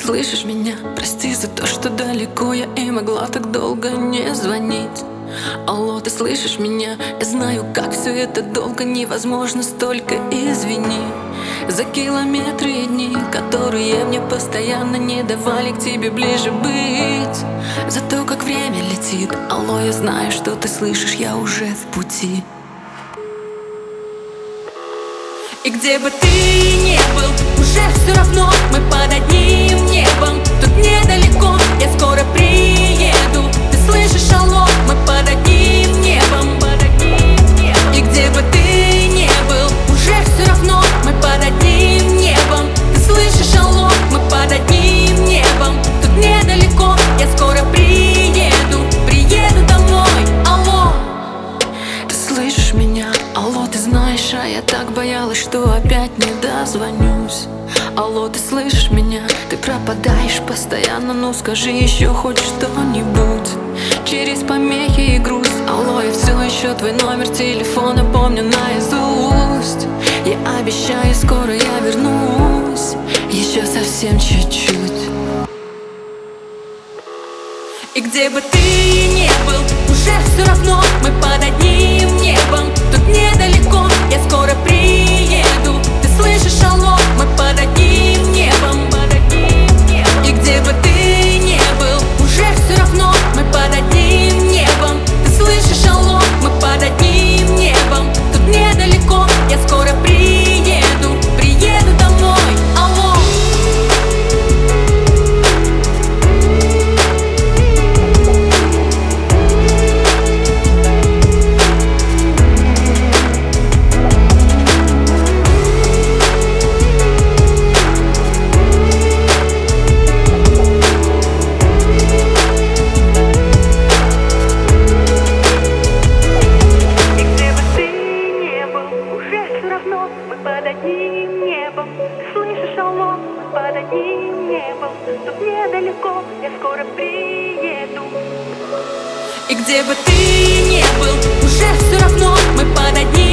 слышишь меня? Прости за то, что далеко я и могла так долго не звонить. Алло, ты слышишь меня? Я знаю, как все это долго, невозможно столько, извини. За километры и дни, которые мне постоянно не давали к тебе ближе быть. За то, как время летит. Алло, я знаю, что ты слышишь, я уже в пути. И где бы ты ни был, уже все равно мы под одним небом. Тут недалеко, я скоро приеду. Ты слышишь, алло, мы под одним небом. И где бы ты ни был, уже все равно мы под одним небом. Ты слышишь, алло, мы под одним небом. Тут недалеко, я скоро приеду. Приеду домой, алло. Ты слышишь меня? Алло, ты знаешь, а я так боялась, что опять не дозвонюсь. Алло, ты слышишь меня? Ты пропадаешь постоянно, ну скажи еще хоть что-нибудь. Через помехи и грусть. Алло, я все еще твой номер телефона помню наизусть. Я обещаю, скоро я вернусь. Еще совсем чуть-чуть. И где бы ты ни был, уже все равно мы под одним небом. Тут недалеко, я скоро приеду. Ты слышишь, алло, мы под одним небом. И где бы ты ни был, уже все равно мы под одним небом. Ты слышишь, алло, мы под одним небом. Тут недалеко, я скоро приеду. Приеду домой, алло. Мы под одним небом. Ты слышишь, алло, мы под одним небом. Тут недалеко, я скоро приеду. И где бы ты ни был, уже все равно мы под одним